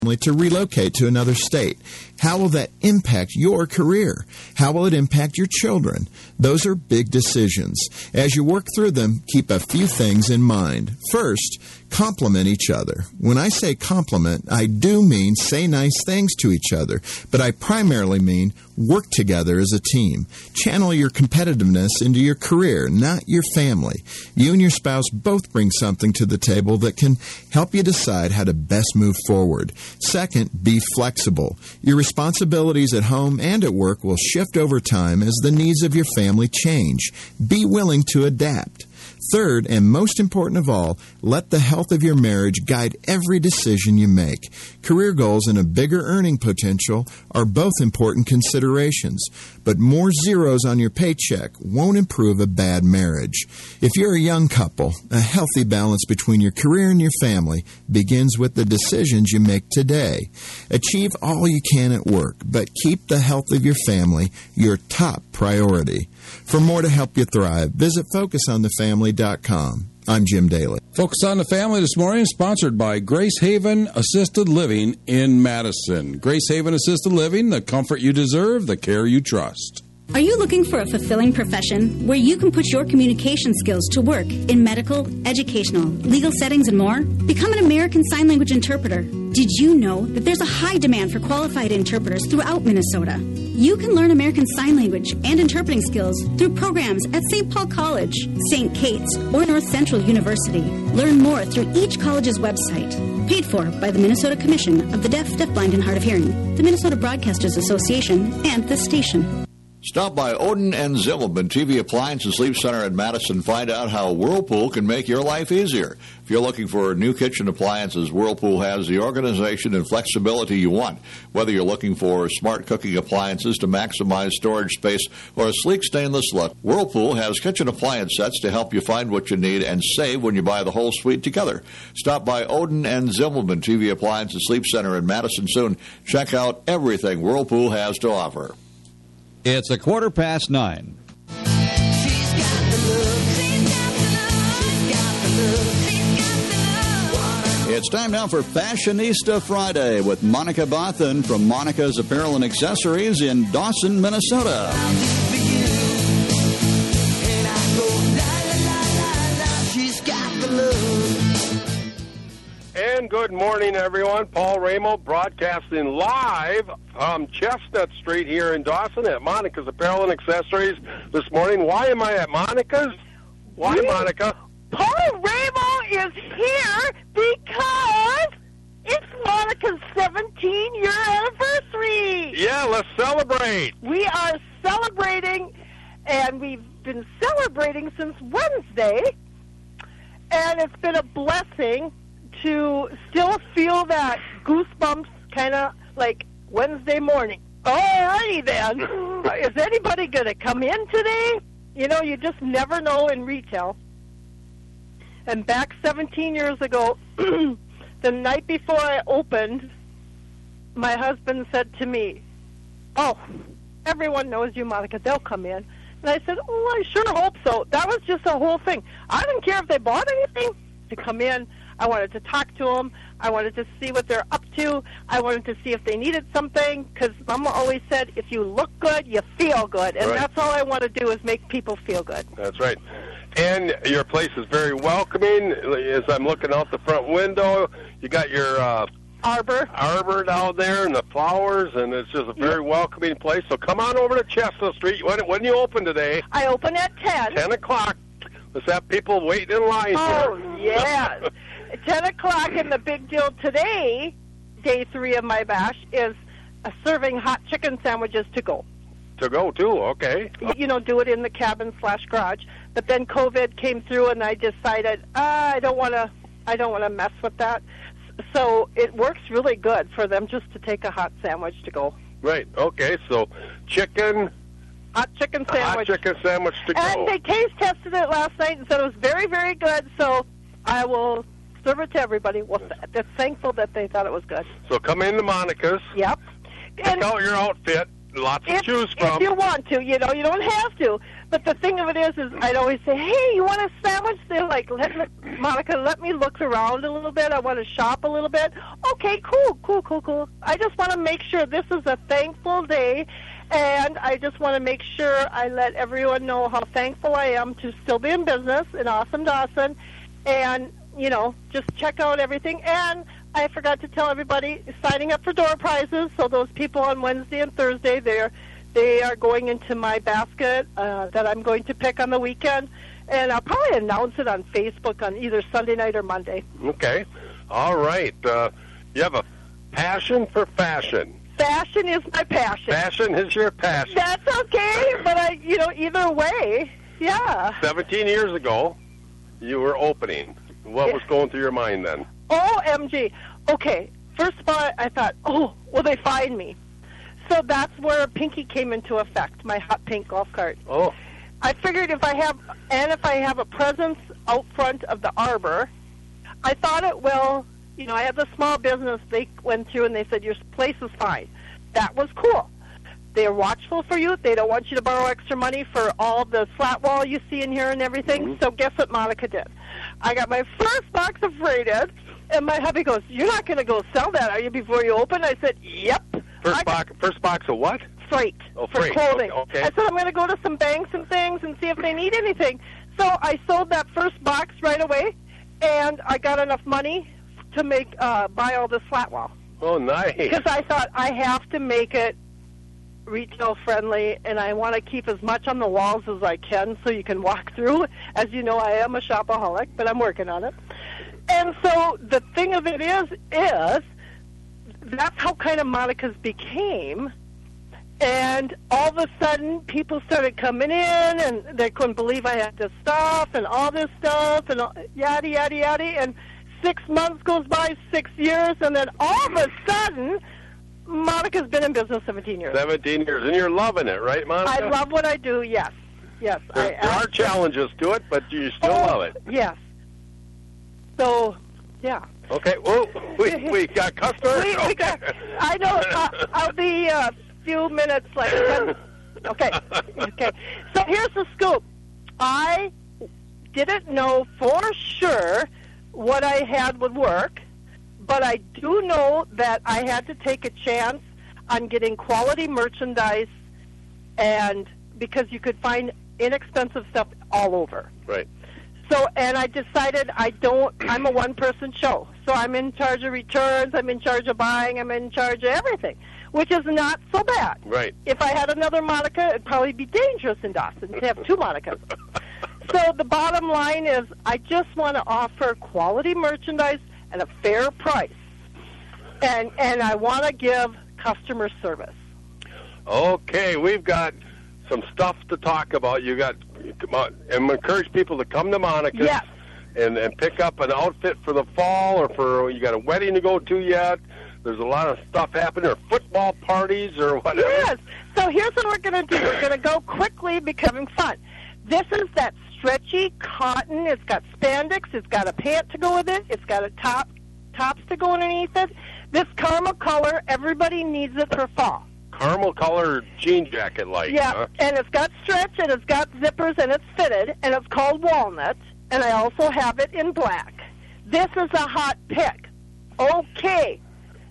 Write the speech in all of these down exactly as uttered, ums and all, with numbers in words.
to relocate to another state. How will that impact your career? How will it impact your children? Those are big decisions. As you work through them, keep a few things in mind. First, compliment each other. When I say compliment, I do mean say nice things to each other, but I primarily mean work together as a team. Channel your competitiveness into your career, not your family. You and your spouse both bring something to the table that can help you decide how to best move forward. Second, be flexible. Your responsibilities at home and at work will shift over time as the needs of your family change. Be willing to adapt. Third, and most important of all, let the health of your marriage guide every decision you make. Career goals and a bigger earning potential are both important considerations, but more zeros on your paycheck won't improve a bad marriage. If you're a young couple, a healthy balance between your career and your family begins with the decisions you make today. Achieve all you can at work, but keep the health of your family your top priority. For more to help you thrive, visit focus on the family dot com. I'm Jim Daly. Focus on the Family this morning is sponsored by Grace Haven Assisted Living in Madison. Grace Haven Assisted Living, the comfort you deserve, the care you trust. Are you looking for a fulfilling profession where you can put your communication skills to work in medical, educational, legal settings, and more? Become an American Sign Language interpreter. Did you know that there's a high demand for qualified interpreters throughout Minnesota? You can learn American Sign Language and interpreting skills through programs at Saint Paul College, Saint Kate's, or North Central University. Learn more through each college's website. Paid for by the Minnesota Commission of the Deaf, Deafblind, and Hard of Hearing, the Minnesota Broadcasters Association, and this station. Stop by Odin and Zimmelman T V Appliance and Sleep Center in Madison. Find out how Whirlpool can make your life easier. If you're looking for new kitchen appliances, Whirlpool has the organization and flexibility you want. Whether you're looking for smart cooking appliances to maximize storage space or a sleek stainless look, Whirlpool has kitchen appliance sets to help you find what you need and save when you buy the whole suite together. Stop by Odin and Zimmelman T V Appliance and Sleep Center in Madison soon. Check out everything Whirlpool has to offer. It's a quarter past nine. It's time now for Fashionista Friday with Monica Bothan from Monica's Apparel and Accessories in Dawson, Minnesota. And good morning, everyone. Paul Ramo broadcasting live from Chestnut Street here in Dawson at Monica's Apparel and Accessories this morning. Why am I at Monica's? Why, we, Monica? Paul Ramo is here because it's Monica's seventeen-year anniversary. Yeah, let's celebrate. We are celebrating, and we've been celebrating since Wednesday, and it's been a blessing to still feel that goosebumps kind of like Wednesday morning. Alrighty then. Is anybody going to come in today? You know, you just never know in retail. And back seventeen years ago, the night before I opened, my husband said to me, "Oh, everyone knows you, Monica. They'll come in." And I said, "Oh, I sure hope so." That was just the whole thing. I didn't care if they bought anything. To come in, I wanted to talk to them. I wanted to see what they're up to. I wanted to see if they needed something, because Mama always said, if you look good, you feel good. And right. That's all I want to do is make people feel good. That's right. And your place is very welcoming. As I'm looking out the front window, you got your uh, arbor arbor down there and the flowers, and it's just a very yep. welcoming place. So come on over to Chestnut Street. When, when you open today? I open at ten. ten o'clock. Let's have people waiting in line oh, here. Oh, yes. ten o'clock, and the big deal today, day three of my bash, is uh, serving hot chicken sandwiches to go. To go, too, okay. You know, do it in the cabin slash garage. But then COVID came through, and I decided, ah, I don't want to I don't want to mess with that. So it works really good for them just to take a hot sandwich to go. Right, okay, so chicken... Hot chicken sandwich. Hot chicken sandwich to go. And they taste tested it last night and said it was very, very good, so I will serve it to everybody. Well, they're thankful that they thought it was good. So come into Monica's. Yep. Pick out your outfit. lots to if, choose from. If you want to, you know, you don't have to. But the thing of it is, is I'd always say, hey, you want a sandwich? They're like, let me, Monica, let me look around a little bit. I want to shop a little bit. Okay, cool, cool, cool, cool. I just want to make sure this is a thankful day, and I just want to make sure I let everyone know how thankful I am to still be in business in Awesome Dawson, and, you know, just check out everything. And I forgot to tell everybody, signing up for door prizes, so those people on Wednesday and Thursday, they're They are going into my basket uh, that I'm going to pick on the weekend, and I'll probably announce it on Facebook on either Sunday night or Monday. Okay. All right. Uh, you have a passion for fashion. Fashion is my passion. Fashion is your passion. That's okay, but I, you know, either way, yeah. Seventeen years ago, you were opening. What Yeah. was going through your mind then? O M G. Okay, first of all, I thought, oh, will they find me? So that's where Pinky came into effect, my hot pink golf cart. Oh. I figured if I have, and if I have a presence out front of the arbor, I thought it will, you know, I had the small business, they went through and they said, your place is fine. That was cool. They're watchful for you. They don't want you to borrow extra money for all the flat wall you see in here and everything. Mm-hmm. So guess what Monica did? I got my first box of freighted, and my hubby goes, you're not going to go sell that, are you, before you open? I said, yep. First box, first box of what? Freight. Oh, for freight. clothing. Okay, okay. I said, I'm going to go to some banks and things and see if they need anything. So I sold that first box right away, and I got enough money to make uh, buy all this flat wall. Oh, nice. Because I thought I have to make it retail friendly, and I want to keep as much on the walls as I can so you can walk through. As you know, I am a shopaholic, but I'm working on it. And so the thing of it is, is that's how kind of Monica's became. And all of a sudden, people started coming in, and they couldn't believe I had this stuff and all this stuff, and all, yada, yada, yada. And six months goes by, six years, and then all of a sudden, Monica's been in business seventeen years. seventeen years, and you're loving it, right, Monica? I love what I do, yes. Yes. There, I, there are challenges to it, but you still oh, love it. Yes. So, yeah. Okay, well, we, we got customers. We, we okay. got, I know, uh, I'll be a few minutes, like ten. Okay, okay. So here's the scoop. I didn't know for sure what I had would work, but I do know that I had to take a chance on getting quality merchandise, and because you could find inexpensive stuff all over. Right. So, and I decided I don't, I'm a one-person show. So I'm in charge of returns, I'm in charge of buying, I'm in charge of everything, which is not so bad. Right. If I had another Monica, it'd probably be dangerous in Dawson to have two Monicas. So the bottom line is I just want to offer quality merchandise at a fair price. And, and I want to give customer service. Okay, we've got some stuff to talk about. You got, come on, and encourage people to come to Monica's Yes. and, and pick up an outfit for the fall, or for, you got a wedding to go to yet. There's a lot of stuff happening, or football parties, or whatever. Yes. So here's what we're going to do. We're going to go quickly, becoming fun. This is that stretchy cotton. It's got spandex. It's got a pant to go with it. It's got a top, tops to go underneath it. This caramel color, everybody needs it for fall. Caramel color jean jacket like. Yeah, Huh? and it's got stretch, and it's got zippers, and it's fitted, and it's called walnut, and I also have it in black. This is a hot pick. Okay.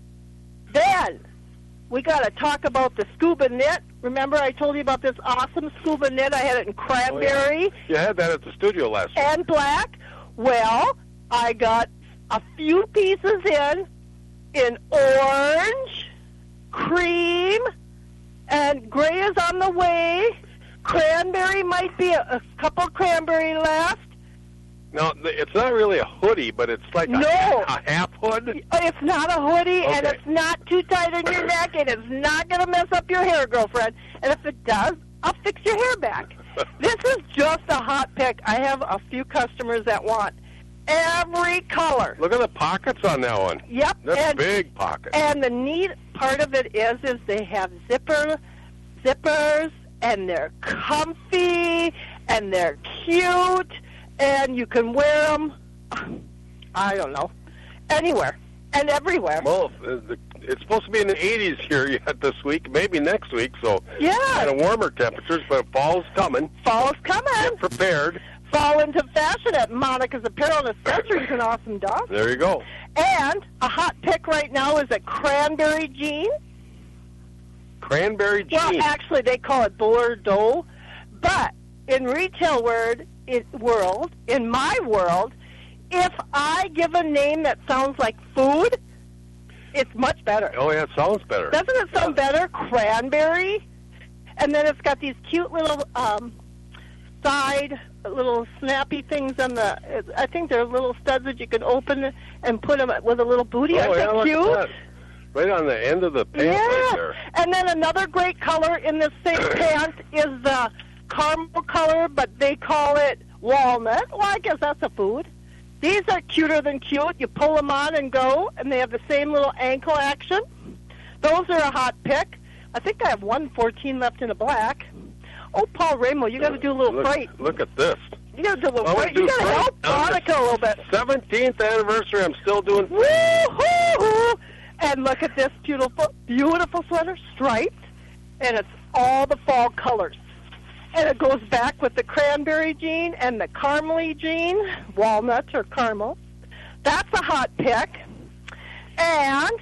Then we got to talk about the scuba knit. Remember I told you about this awesome scuba knit? I had it in cranberry. Oh, yeah. You had that at the studio last week. And black. Well, I got a few pieces in, in orange, cream, and gray is on the way. Cranberry might be a, a couple cranberry left. No, it's not really a hoodie, but it's like No. a, a half hood. It's not a hoodie, and Okay. it's not too tight on your neck, and it's not going to mess up your hair, girlfriend. And if it does, I'll fix your hair back. This is just a hot pick. I have a few customers that want every color. Look at the pockets on that one. Yep. That's and, big pockets. And the neat part of it is, is they have zipper, zippers, and they're comfy, and they're cute, and you can wear them, I don't know, anywhere and everywhere. Well, the, the it's supposed to be in the eighties here yet this week, maybe next week. So Yeah. kind of warmer temperatures, but fall's coming. Fall's coming. Get prepared. Fall into fashion at Monica's Apparel and Accessories in Awesome Dawson. There you go. And a hot pick right now is a cranberry jean. Cranberry jean. Well, actually, they call it Bordeaux. But in retail word, it, world, in my world, if I give a name that sounds like food, it's much better. Oh, yeah, it sounds better. Doesn't it sound better? Cranberry. And then it's got these cute little um, side, little snappy things on the, I think they're little studs that you can open and put them with a little booty. Oh, Aren't yeah, they look cute? at that. Right on the end of the pant Yeah. right there. And then another great color in this same pant is the caramel color, but they call it walnut. Well, I guess that's a food. These are cuter than cute. You pull them on and go, and they have the same little ankle action. Those are a hot pick. I think I have one fourteen left in the black. Oh, Paul Ramo, you got to do a little look, fright. Look at this. You got to do a little I wanna fright. do You got to fright. help I'm Monica a little bit. seventeenth anniversary, I'm still doing Woo-hoo! And look at this beautiful, beautiful sweater, striped, and it's all the fall colors. And it goes back with the cranberry jean and the caramely jean, walnut or caramel. That's a hot pick. And,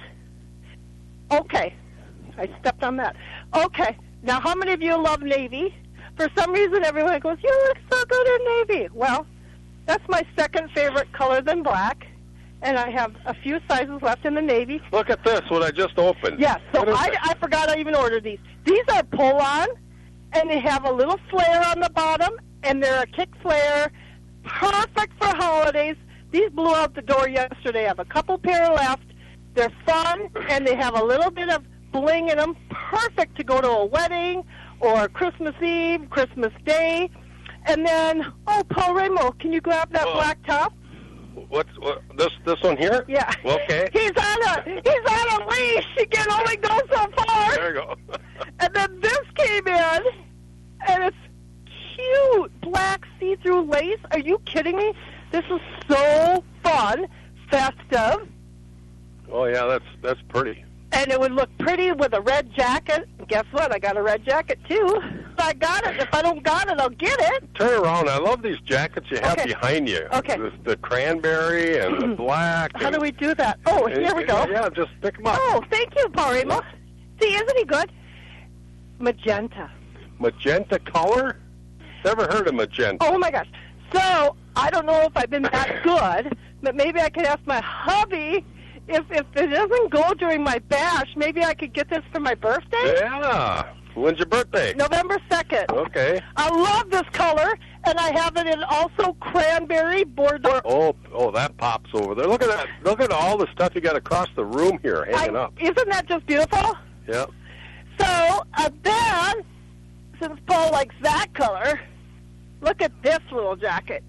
okay, I stepped on that. Okay, now how many of you love navy? For some reason, everyone goes, you look so good in navy. Well, that's my second favorite color than black. And I have a few sizes left in the navy. Look at this, what I just opened. Yes, so What is I, it? I forgot I even ordered these. These are pull-on, and they have a little flare on the bottom, and they're a kick flare, perfect for holidays. These blew out the door yesterday. I have a couple pair left. They're fun, and they have a little bit of bling in them, perfect to go to a wedding or Christmas Eve, Christmas Day. And then, oh, Paul Ramo, can you grab that Oh. black top? What's what, this this one here? Yeah. Okay. He's on a he's on a leash. He can only go so far. There you go. And then this came in, and it's cute black see-through lace. Are you kidding me? This is so fun, festive, Oh yeah, that's that's pretty. and it would look pretty with a red jacket. Guess what? I got a red jacket too. I got it. If I don't got it, I'll get it. Turn around. I love these jackets you have Okay. behind you. Okay. The, the cranberry and the black. How and- do we do that? Oh, here we go. Yeah, just pick them up. Oh, thank you, Paul Ramos. See, isn't he good? Magenta. Magenta color? Never heard of magenta. Oh my gosh. So I don't know if I've been that good, but maybe I could ask my hubby if if it doesn't go during my bash, maybe I could get this for my birthday. Yeah. When's your birthday? November second. Okay. I love this color, and I have it in also cranberry Bordeaux. Oh, oh, that pops over there. Look at that. Look at all the stuff you got across the room here hanging I- up. Isn't that just beautiful? Yeah. So uh, then, since Paul likes that color, look at this little jacket.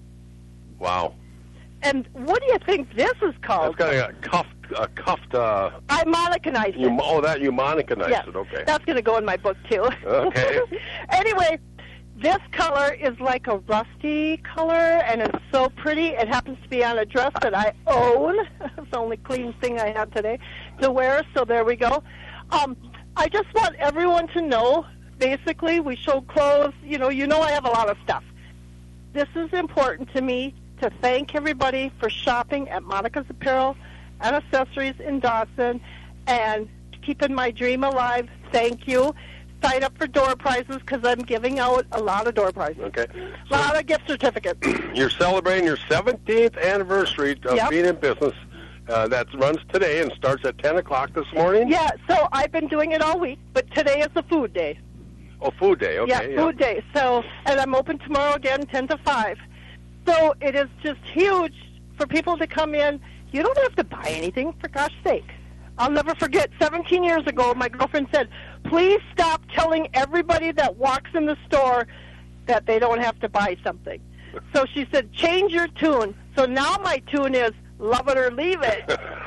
Wow. And what do you think this is That's called? got a cuffed, a cuffed, uh, I Monica-nized you, it. oh, that you Monica-nized Yes, it. Okay. that's going to go in my book, too. Okay. Anyway, this color is like a rusty color, and it's so pretty. It happens to be on a dress that I own. It's the only clean thing I have today to wear, so there we go. Um, I just want everyone to know, basically, we show clothes. You know, you know I have a lot of stuff. This is important to me to thank everybody for shopping at Monica's Apparel and Accessories in Dawson and keeping my dream alive. Thank you. Sign up for door prizes because I'm giving out a lot of door prizes. Okay. A lot of gift certificates. You're celebrating your seventeenth anniversary of Yep. being in business. Uh, that runs today and starts at ten o'clock this morning. Yeah, so I've been doing it all week, but today is the food day. Oh, food day. Okay. yeah, food day. So, and I'm open tomorrow again, ten to five. So it is just huge for people to come in. You don't have to buy anything, for gosh sake. I'll never forget, seventeen years ago, my girlfriend said, please stop telling everybody that walks in the store that they don't have to buy something. So she said, change your tune. So now my tune is, love it or leave it.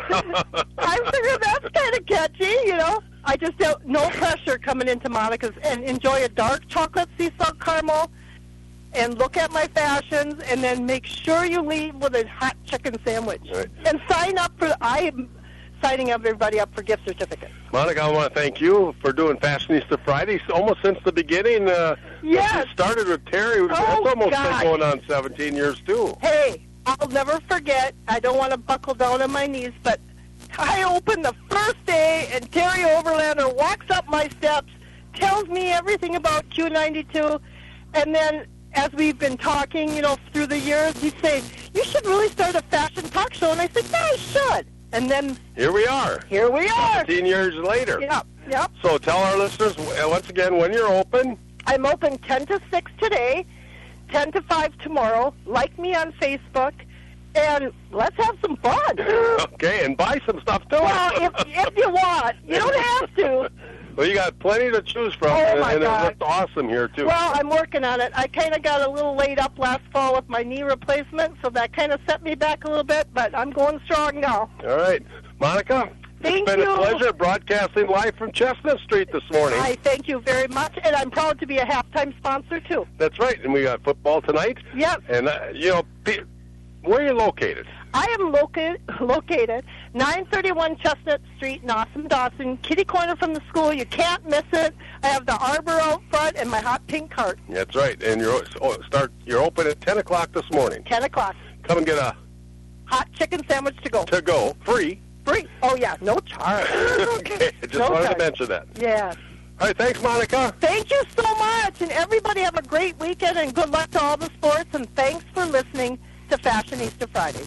I figured that's kind of catchy, you know. I just don't, no pressure coming into Monica's, and enjoy a dark chocolate sea salt caramel, and look at my fashions, and then make sure you leave with a hot chicken sandwich. Right. And sign up for, I signing everybody up for gift certificates. Monica, I want to thank you for doing Fashionista Fridays almost since the beginning. Uh, Yes. You started with Terry. Oh, That's almost gosh. been going on seventeen years, too. Hey, I'll never forget. I don't want to buckle down on my knees, but I opened the first day, and Terry Overlander walks up my steps, tells me everything about Q ninety-two, and then as we've been talking, you know, through the years, he'd say, you should really start a fashion talk show. And I said, yeah, I should. And then Here we are. here we are. seventeen years later. Yep, yep. So tell our listeners, uh, once again, when you're open. I'm open ten to six today, ten to five tomorrow. Like me on Facebook, and let's have some fun. Okay, and buy some stuff, too. Well, if, if you want. You don't have to. Well, you got plenty to choose from, Oh, and, my and it God. looks awesome here, too. Well, I'm working on it. I kind of got a little laid up last fall with my knee replacement, so that kind of set me back a little bit, but I'm going strong now. All right. Monica, Thank it's been you. a pleasure broadcasting live from Chestnut Street this morning. I thank you very much, and I'm proud to be a halftime sponsor, too. That's right, and we got football tonight. Yep. And, uh, you know, pe- where are you located? I am located, located nine thirty-one Chestnut Street in Awesome, Dawson, kitty corner from the school. You can't miss it. I have the arbor out front and my hot pink cart. That's right, and you're oh, start. You're open at ten o'clock this morning. ten o'clock. Come and get a Hot chicken sandwich to go. to go free. Free. Oh, yeah, no charge. Okay, I just No wanted charge. to mention that. Yes. All right, thanks, Monica. Thank you so much, and everybody have a great weekend, and good luck to all the sports, and thanks for listening to Fashionista Fridays.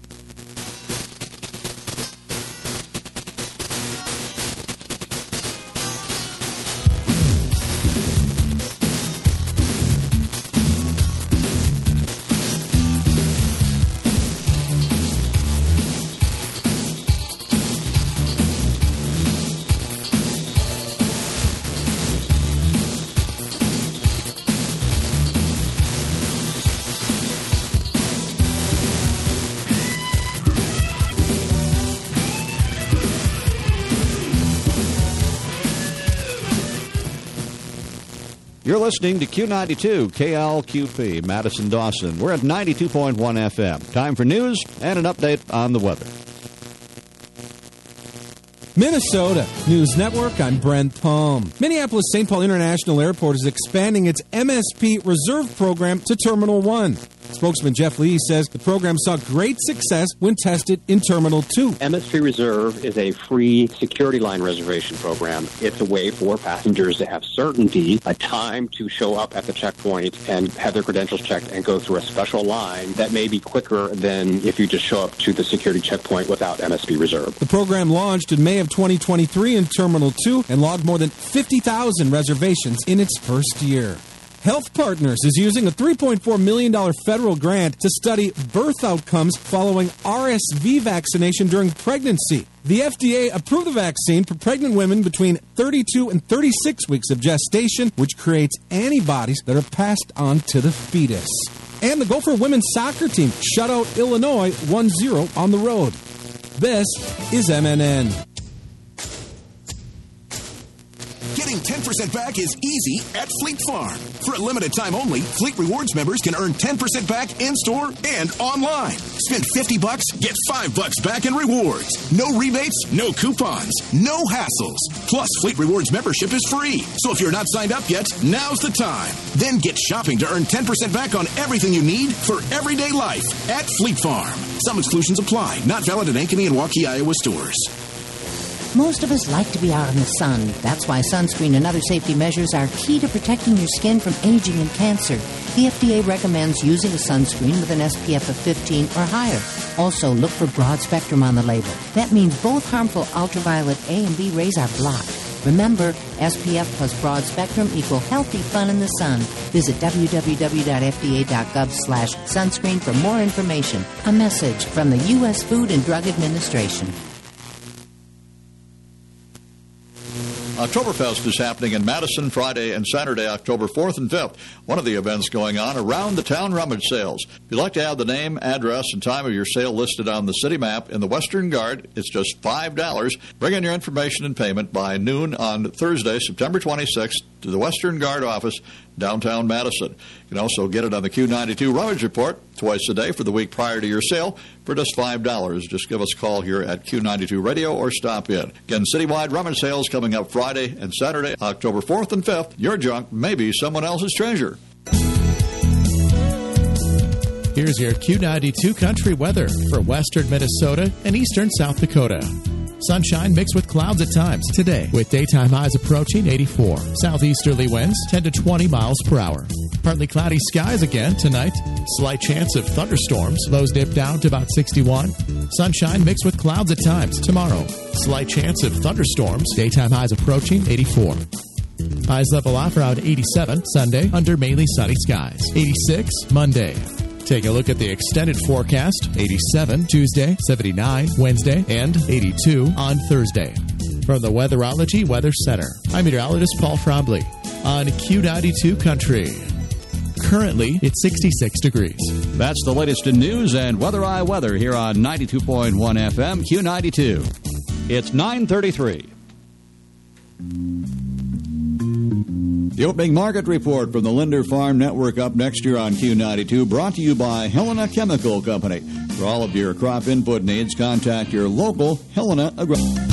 You're listening to Q ninety-two K L Q P, Madison Dawson. We're at ninety-two point one F M. Time for news and an update on the weather. Minnesota News Network, I'm Brent Palm. Minneapolis-Saint Paul International Airport is expanding its M S P Reserve program to Terminal one. Spokesman Jeff Lee says the program saw great success when tested in Terminal two. M S P Reserve is a free security line reservation program. It's a way for passengers to have certainty, a time to show up at the checkpoint and have their credentials checked and go through a special line that may be quicker than if you just show up to the security checkpoint without M S P Reserve. The program launched in May of twenty twenty-three in Terminal two and logged more than fifty thousand reservations in its first year. Health Partners is using a three point four million dollars federal grant to study birth outcomes following R S V vaccination during pregnancy. The F D A approved the vaccine for pregnant women between thirty-two and thirty-six weeks of gestation, which creates antibodies that are passed on to the fetus. And the Gopher women's soccer team shut out Illinois one zero on the road. This is M N N. Getting ten percent back is easy at Fleet Farm. For a limited time only, Fleet Rewards members can earn ten percent back in-store and online. Spend fifty bucks, get five bucks back in rewards. No rebates, no coupons, no hassles. Plus, Fleet Rewards membership is free. So if you're not signed up yet, now's the time. Then get shopping to earn ten percent back on everything you need for everyday life at Fleet Farm. Some exclusions apply. Not valid in Ankeny and Waukee, Iowa stores. Most of us like to be out in the sun. That's why sunscreen and other safety measures are key to protecting your skin from aging and cancer. The F D A recommends using a sunscreen with an S P F of fifteen or higher. Also, look for broad spectrum on the label. That means both harmful ultraviolet A and B rays are blocked. Remember, S P F plus broad spectrum equal healthy fun in the sun. Visit w w w dot f d a dot gov slash sunscreen for more information. A message from the U S Food and Drug Administration. Oktoberfest is happening in Madison Friday and Saturday, October fourth and fifth. One of the events going on around the town rummage sales. If you'd like to have the name, address, and time of your sale listed on the city map in the Western Guard, it's just five dollars. Bring in your information and payment by noon on Thursday, September twenty-sixth, to the Western Guard office, downtown Madison. You can also get it on the Q ninety-two Rummage Report twice a day for the week prior to your sale for just five dollars. Just give us a call here at Q ninety-two Radio or stop in. Again, citywide rummage sales coming up Friday and Saturday, October fourth and fifth. Your junk may be someone else's treasure. Here's your Q ninety-two Country weather for western Minnesota and eastern South Dakota. Sunshine mixed with clouds at times today, with daytime highs approaching eighty-four. Southeasterly winds ten to twenty miles per hour. Partly cloudy skies again tonight. Slight chance of thunderstorms. Lows dip down to about sixty-one. Sunshine mixed with clouds at times tomorrow. Slight chance of thunderstorms. Daytime highs approaching eighty-four. Highs level off around eighty-seven Sunday under mainly sunny skies. eighty-six Monday. Take a look at the extended forecast. eighty-seven Tuesday, seventy-nine Wednesday, and eighty-two on Thursday. From the Weatherology Weather Center, I'm meteorologist Paul Frombley on Q ninety-two Country. Currently, it's sixty-six degrees. That's the latest in news and Weather Eye Weather here on ninety-two point one F M, Q ninety-two. It's nine thirty-three. The opening market report from the Linder Farm Network up next year on Q ninety-two, brought to you by Helena Chemical Company. For all of your crop input needs, contact your local Helena Agri-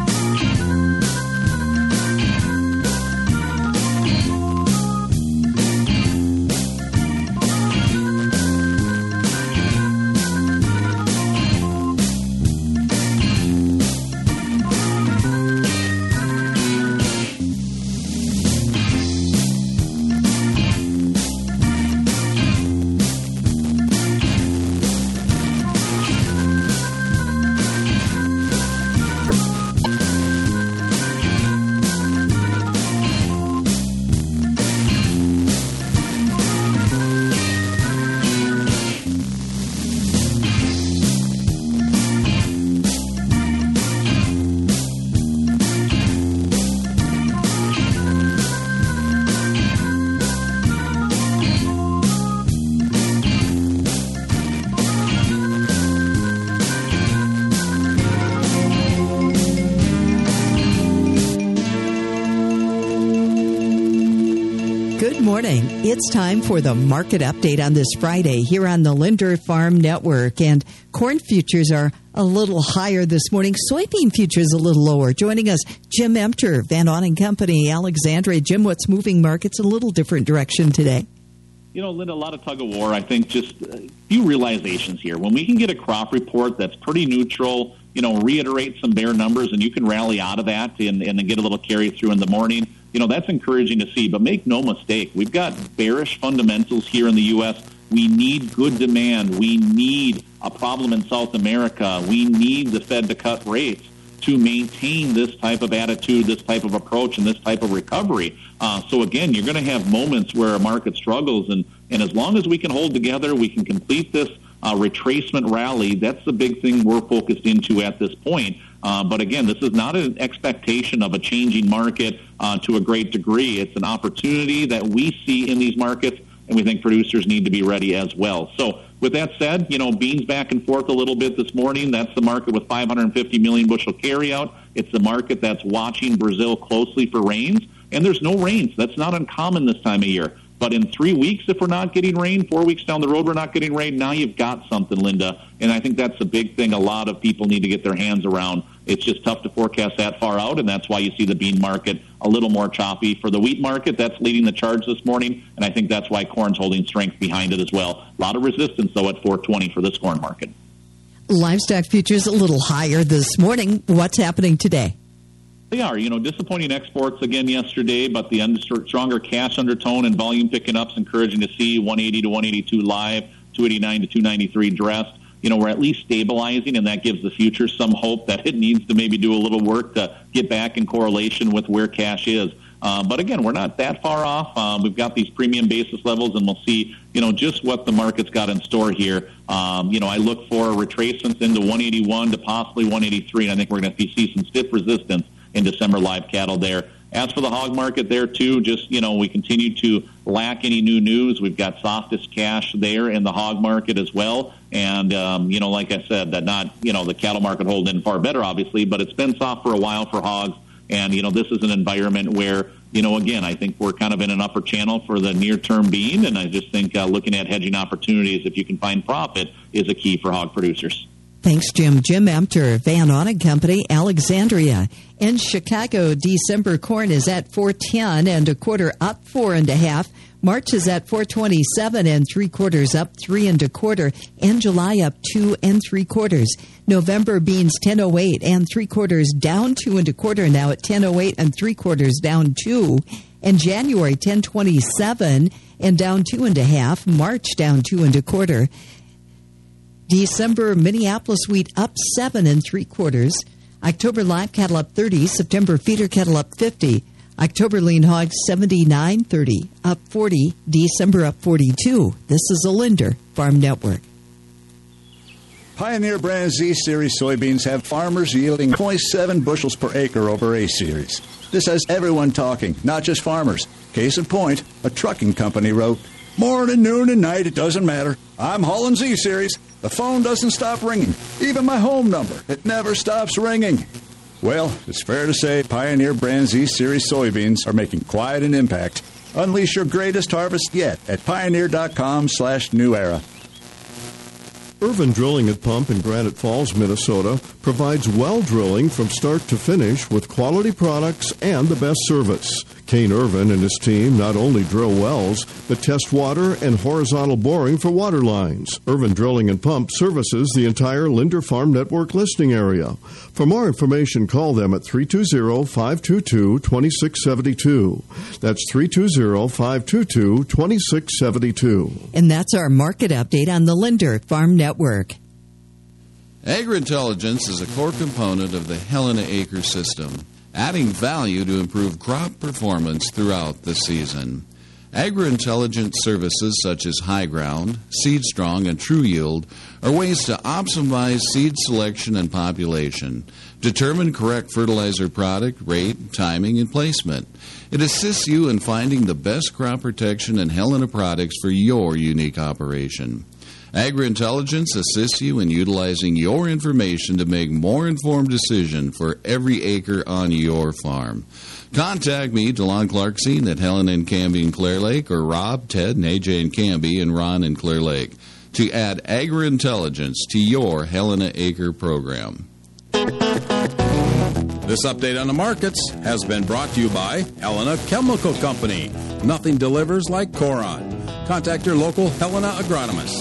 Morning. It's time for the market update on this Friday here on the Linder Farm Network. And corn futures are a little higher this morning. Soybean futures a little lower. Joining us, Jim Emter, Van Aunen Company, Alexandria. Jim, what's moving markets a little different direction today? You know, Linda, a lot of tug of war. I think just a few realizations here. When we can get a crop report that's pretty neutral, you know, reiterate some bare numbers, and you can rally out of that and, and then get a little carry through in the morning, you know, that's encouraging to see. But make no mistake, we've got bearish fundamentals here in the U S. We need good demand. We need a problem in South America. We need the Fed to cut rates to maintain this type of attitude, this type of approach, and this type of recovery. Uh, so, again, you're going to have moments where a market struggles, and, and as long as we can hold together, we can complete this uh, retracement rally. That's the big thing we're focused into at this point. Uh, but, again, this is not an expectation of a changing market uh, to a great degree. It's an opportunity that we see in these markets, and we think producers need to be ready as well. So, with that said, you know, beans back and forth a little bit this morning. That's the market with five hundred fifty million bushel carryout. It's the market that's watching Brazil closely for rains, and there's no rains. That's not uncommon this time of year. But in three weeks, if we're not getting rain, four weeks down the road, we're not getting rain, now you've got something, Linda. And I think that's a big thing a lot of people need to get their hands around. It's just tough to forecast that far out, and that's why you see the bean market a little more choppy. For the wheat market, that's leading the charge this morning, and I think that's why corn's holding strength behind it as well. A lot of resistance, though, at four twenty for this corn market. Livestock futures a little higher this morning. What's happening today? They are, you know, disappointing exports again yesterday, but the under, stronger cash undertone and volume picking up is encouraging to see. one eighty to one eighty-two live, two eighty-nine to two ninety-three dressed. You know, we're at least stabilizing, and that gives the future some hope that it needs to maybe do a little work to get back in correlation with where cash is. Uh, but again, we're not that far off. Um, we've got these premium basis levels, and we'll see, you know, just what the market's got in store here. Um, you know, I look for retracements into one eighty-one to possibly one eighty-three, and I think we're going to see some stiff resistance in December live cattle there. As for the hog market there, too, just, you know, we continue to lack any new news. We've got softest cash there in the hog market as well. And, um, you know, like I said, that not, you know, the cattle market holding in far better, obviously, but it's been soft for a while for hogs. And, you know, this is an environment where you know, again, I think we're kind of in an upper channel for the near term being, and I just think uh, looking at hedging opportunities, if you can find profit, is a key for hog producers. Thanks, Jim. Jim Emter, Van Auning Company, Alexandria. In Chicago, December corn is at four ten and a quarter, up four and a half. March is at four twenty-seven and three quarters, up three and a quarter. And July up two and three quarters. November beans ten oh eight and three quarters, down two and a quarter, now at ten oh eight and three quarters, down two. And January ten twenty-seven and down two and a half. March down two and a quarter. December Minneapolis wheat up seven and three quarters. October live cattle up thirty. September feeder cattle up fifty. October lean hogs seventy-nine thirty, up forty. December up forty-two. This is a Linder Farm Network. Pioneer brand Z-Series soybeans have farmers yielding point seven bushels per acre over A-Series. This has everyone talking, not just farmers. Case in point, a trucking company wrote, "Morning, noon, and night, it doesn't matter. I'm hauling Z-Series. The phone doesn't stop ringing. Even my home number, it never stops ringing." Well, it's fair to say Pioneer brand Z-Series soybeans are making quite an impact. Unleash your greatest harvest yet at pioneer.com slash new era. Irvin Drilling and Pump in Granite Falls, Minnesota provides well drilling from start to finish with quality products and the best service. Kane Irvin and his team not only drill wells, but test water and horizontal boring for water lines. Irvin Drilling and Pump services the entire Linder Farm Network listing area. For more information, call them at three two zero, five two two, two six seven two. That's three two zero, five two two, two six seven two. And that's our market update on the Linder Farm Network. Agri-intelligence is a core component of the Helena Acre system, adding value to improve crop performance throughout the season. Agri-intelligence services such as High Ground, Seed Strong, and True Yield are ways to optimize seed selection and population, determine correct fertilizer product, rate, timing, and placement. It assists you in finding the best crop protection and Helena products for your unique operation. Agri-intelligence assists you in utilizing your information to make more informed decisions for every acre on your farm. Contact me, DeLon Clarkson, at Helen and Canby in Clear Lake, or Rob, Ted, and A J and Canby, and Ron in Clear Lake, to add agri-intelligence to your Helena Acre program. This update on the markets has been brought to you by Helena Chemical Company. Nothing delivers like Coron. Contact your local Helena agronomist.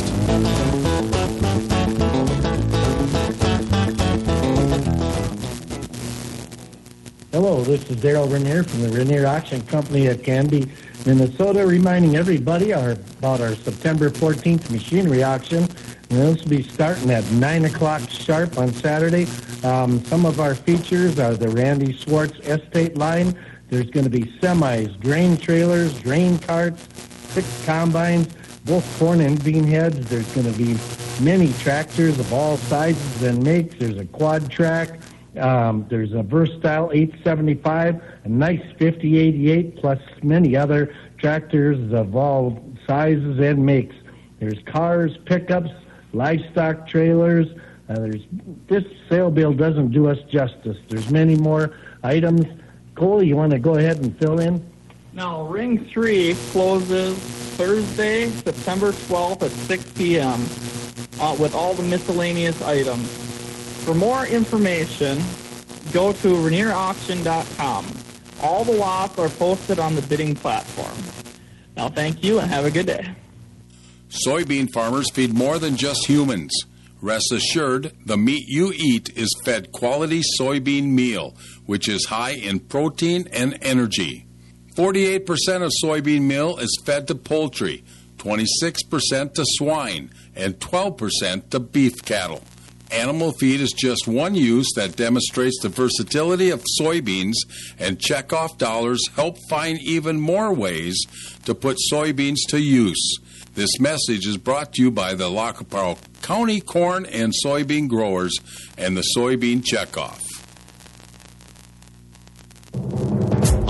Hello, this is Daryl Renier from the Renier Auction Company at Canby, Minnesota, reminding everybody our, about our September fourteenth machinery auction. And this will be starting at nine o'clock sharp on Saturday. Um, some of our features are the Randy Swartz Estate line. There's going to be semis, grain trailers, grain carts, six combines, both corn and bean heads. There's going to be many tractors of all sizes and makes. There's a quad track. Um, there's a Versatile eight seventy-five, a nice fifty eighty-eight, plus many other tractors of all sizes and makes. There's cars, pickups, livestock trailers. Uh, there's this sale bill doesn't do us justice. There's many more items. Cole, you want to go ahead and fill in? Now, Ring three closes Thursday, September twelfth at six p.m. Uh, with all the miscellaneous items. For more information, go to Renier Auction dot com. All the lots are posted on the bidding platform. Now, thank you and have a good day. Soybean farmers feed more than just humans. Rest assured, the meat you eat is fed quality soybean meal, which is high in protein and energy. forty-eight percent of soybean meal is fed to poultry, twenty-six percent to swine, and twelve percent to beef cattle. Animal feed is just one use that demonstrates the versatility of soybeans, and checkoff dollars help find even more ways to put soybeans to use. This message is brought to you by the Lackawanna County Corn and Soybean Growers and the Soybean Checkoff.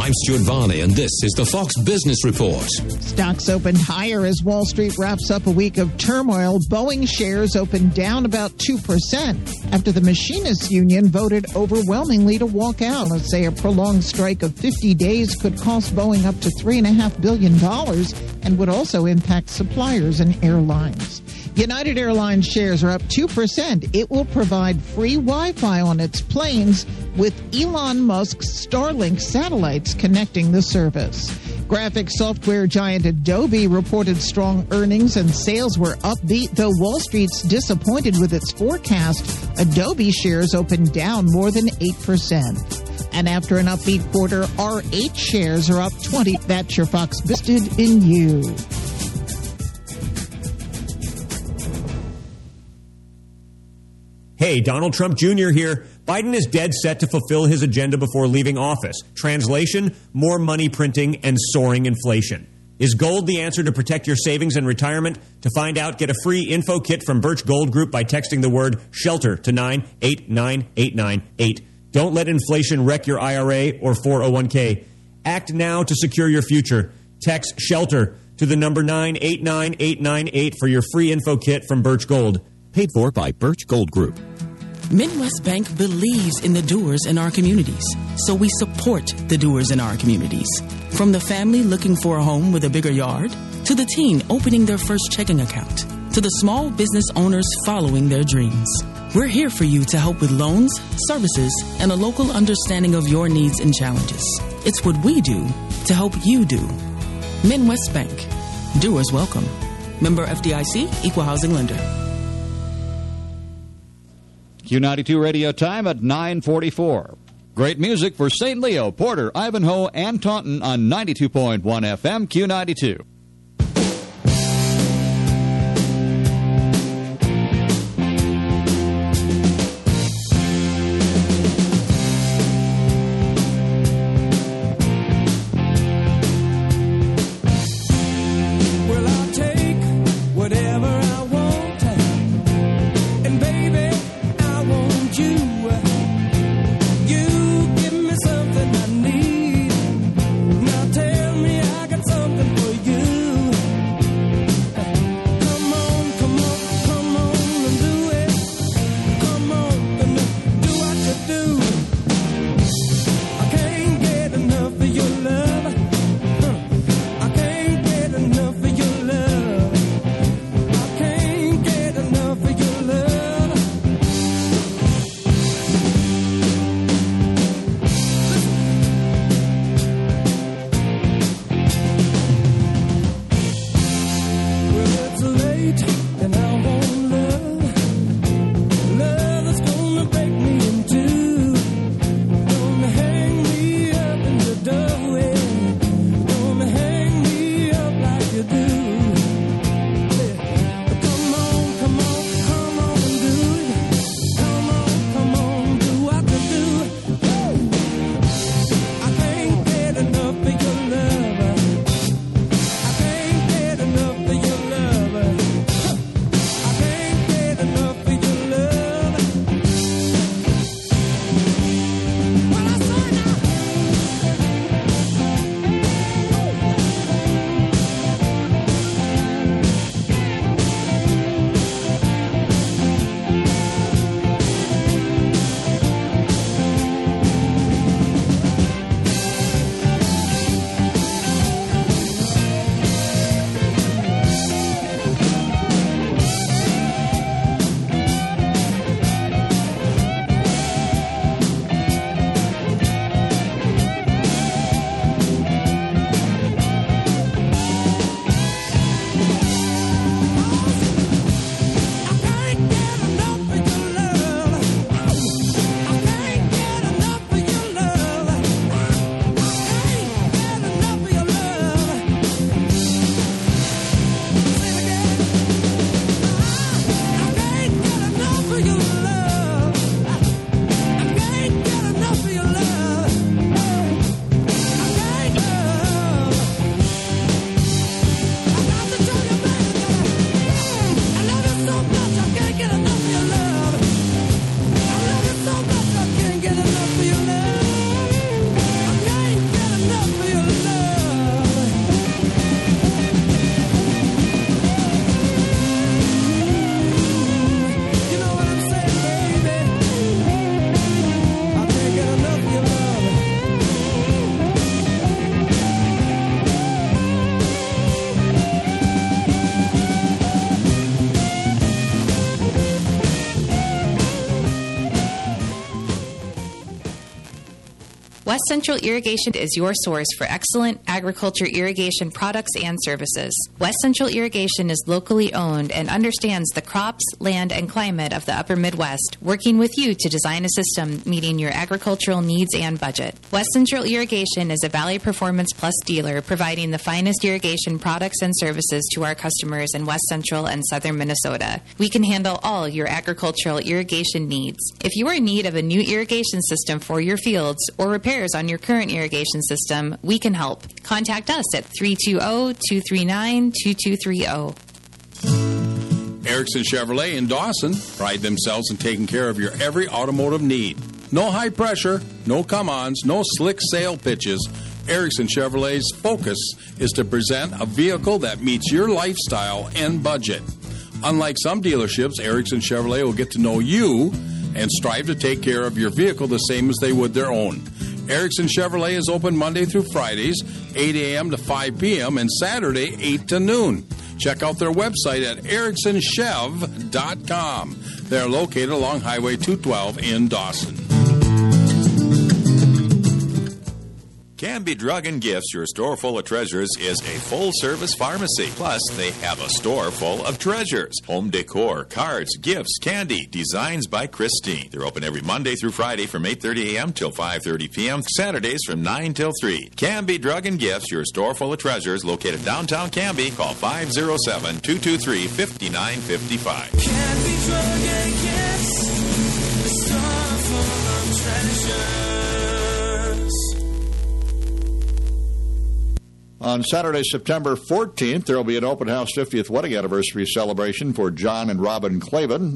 I'm Stuart Varney, and this is the Fox Business Report. Stocks opened higher as Wall Street wraps up a week of turmoil. Boeing shares opened down about two percent after the machinists union voted overwhelmingly to walk out. Let's say a prolonged strike of fifty days could cost Boeing up to three point five billion dollars and would also impact suppliers and airlines. United Airlines shares are up two percent. It will provide free Wi-Fi on its planes with Elon Musk's Starlink satellites connecting the service. Graphic software giant Adobe reported strong earnings and sales were upbeat, though Wall Street's disappointed with its forecast. Adobe shares opened down more than eight percent. And after an upbeat quarter, R eight shares are up twenty. That's your Fox Business in you. Hey, Donald Trump Junior here. Biden is dead set to fulfill his agenda before leaving office. Translation, more money printing and soaring inflation. Is gold the answer to protect your savings and retirement? To find out, get a free info kit from Birch Gold Group by texting the word SHELTER to nine eight nine eight nine eight. Don't let inflation wreck your I R A or four oh one k. Act now to secure your future. Text SHELTER to the number nine eight nine eight nine eight for your free info kit from Birch Gold. Paid for by Birch Gold Group. Midwest Bank believes in the doers in our communities, so we support the doers in our communities. From the family looking for a home with a bigger yard, to the teen opening their first checking account, to the small business owners following their dreams. We're here for you to help with loans, services, and a local understanding of your needs and challenges. It's what we do to help you do. Midwest Bank. Doers welcome. Member F D I C, Equal Housing Lender. Q ninety-two radio time at nine forty-four. Great music for Saint Leo, Porter, Ivanhoe, and Taunton on ninety-two point one F M, Q ninety-two. Tell me I got something for you. West Central Irrigation is your source for excellent agriculture irrigation products and services. West Central Irrigation is locally owned and understands the crops, land, and climate of the upper Midwest, working with you to design a system meeting your agricultural needs and budget. West Central Irrigation is a Valley Performance Plus dealer providing the finest irrigation products and services to our customers in West Central and Southern Minnesota. We can handle all your agricultural irrigation needs. If you are in need of a new irrigation system for your fields or repairs on your current irrigation system, we can help. Contact us at three two zero, two three nine, two two three zero. Erickson Chevrolet in Dawson pride themselves in taking care of your every automotive need. No high pressure, no come-ons, no slick sale pitches. Erickson Chevrolet's focus is to present a vehicle that meets your lifestyle and budget. Unlike some dealerships, Erickson Chevrolet will get to know you and strive to take care of your vehicle the same as they would their own. Erickson Chevrolet is open Monday through Fridays, eight a.m. to five p.m., and Saturday, eight to noon. Check out their website at erickson chev dot com. They're located along Highway two twelve in Dawson. Canby Drug and Gifts, your store full of treasures, is a full-service pharmacy. Plus, they have a store full of treasures. Home decor, cards, gifts, candy, designs by Christine. They're open every Monday through Friday from eight thirty a.m. till five thirty p.m., Saturdays from nine till three. Canby Drug and Gifts, your store full of treasures, located downtown Canby. Call five oh seven, two two three, five nine five five. Canby Drug and Gifts, the store full of treasures. On Saturday, September fourteenth, there will be an open house fiftieth wedding anniversary celebration for John and Robin Clavin.